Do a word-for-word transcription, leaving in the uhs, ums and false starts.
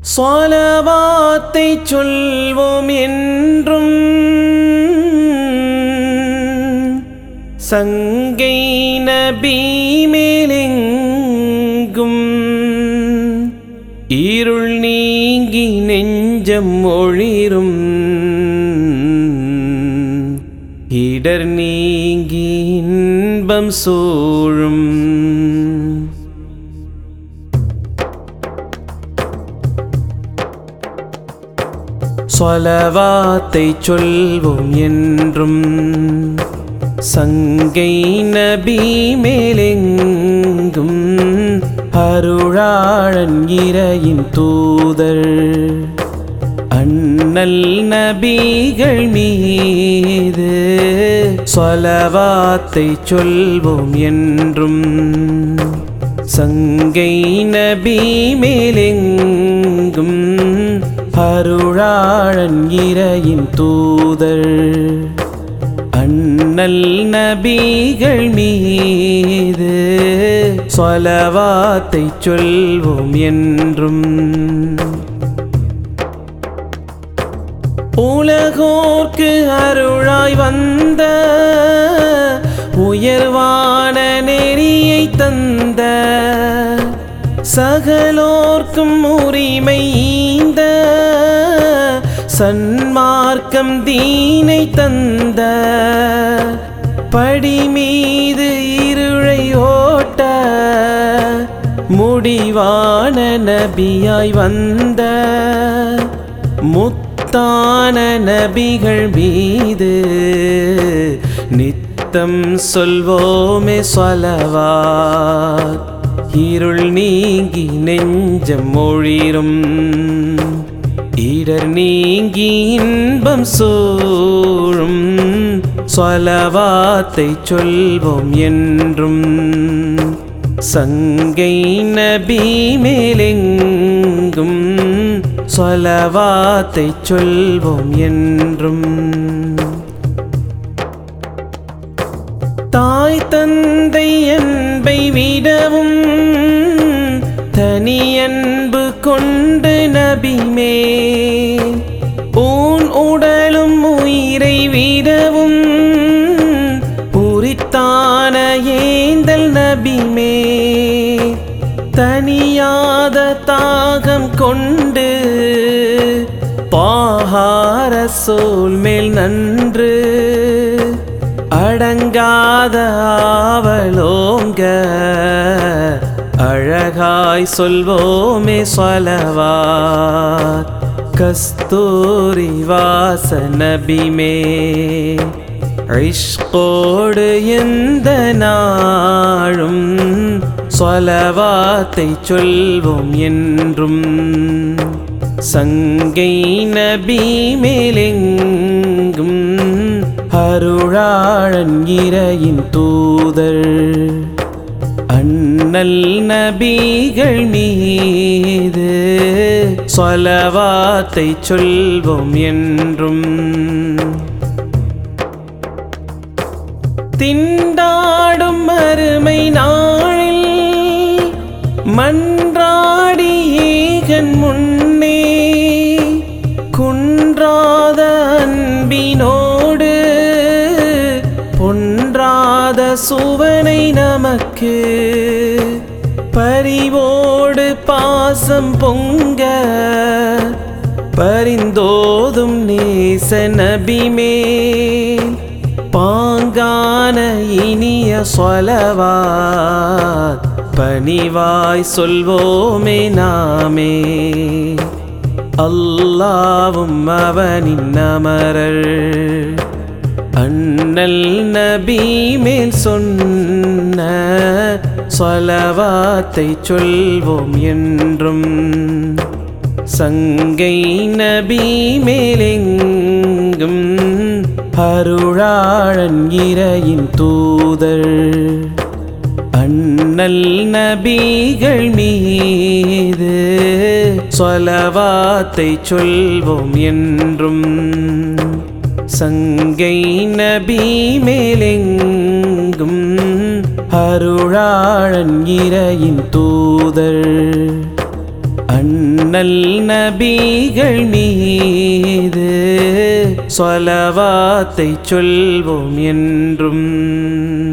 ஸலவாத்தை சொல்வோம் என்றும் சங்கை நபி மேலெங்கும் இருள் நீங்கி நெஞ்சம் ஒளிரும் இடர் நீங்கி இன்பம் சூழும். ஸலவாத்தை சொல்வோம் என்றும் சங்கை நபி மேலெங்கும் அருளாளன் இறையின் தூதர் அண்ணல் நபிகள் மீது ஸலவாத்தை சொல்வோம் என்றும் சங்கை நபி மேலெங்கும் அருளாளன் இறையின் தூதர் அண்ணல் நபிகள் மீது ஸலவாத்தை சொல்வோம் என்றும். உலகோர்க்கு அருளாய் வந்த உயர்வான நெறியை தந்த சகலோர்க்கும் உரிமை ஈந்த சன்மார்க்கம் தீனை தந்த படி மீது இருளை ஓட்ட முடிவான நபியாய் வந்த முத்தான நபிகள் மீது நித்தம் சொல்வோமே ஸலவாத். இருள் நீங்கி நெஞ்சம் ஒளிரும் இடர் நீங்கி இன்பம் சூழும். ஸலவாத்தை சொல்வோம் என்றும் சங்கை நபி மேலெங்கும் ஸலவாத்தை சொல்வோம் என்றும். தாய் தந்தை அன்பை விடவும் தனி அன்பு கொண்டு நபி மேல் ஊன் உடலும் உயிரை விடவும் உரித்தான ஏந்தல் நபி மேல் தனியாத தாகம் கொண்டு பாஹார சோல் மேல் நன்று அடங்காத ஆவலோங்க அழகாய் சொல்வோமே ஸலவாத். கஸ்தூரி வாச நபி மேல் இஷ்கோடு எந்த நாளும் ஸலவாத்தை சொல்வோம் என்றும் சங்கை நபி மேலெங்கும் அருளாளன் இறையின் தூதர் அண்ணல் நபிகள் மீது ஸலவாத்தை சொல்வோம் என்றும். திண்டாடும் அருமை நாளில் மன்றாடி ஏகன் முன்னே குன்றாத அன்பினோடு பொன்றாத சுவனை நமக்கு பரிவோடு பாசம் பொங்க பரிந்தோதும் நேச நபி மேல் பாங்கான இனிய ஸலவாத் பணிவாய் சொல்வோமே நாமே. அல்லாவும் அவனின் அமரர் அண்ணல் நபி மேல் சொன்ன ஸலவாத்தை சொல்வோம் என்றும் சங்கை நபி மேலெங்கும் அருளாளன் இறையின் தூதர் அண்ணல் நபிகள் மீது ஸலவாத்தை சொல்வோம் என்றும் சங்கை நபி மேலெங்கும் அருளாளன் இறையின் தூதர் அண்ணல் நபிகள் மீது ஸலவாத்தை சொல்வோம் என்றும்.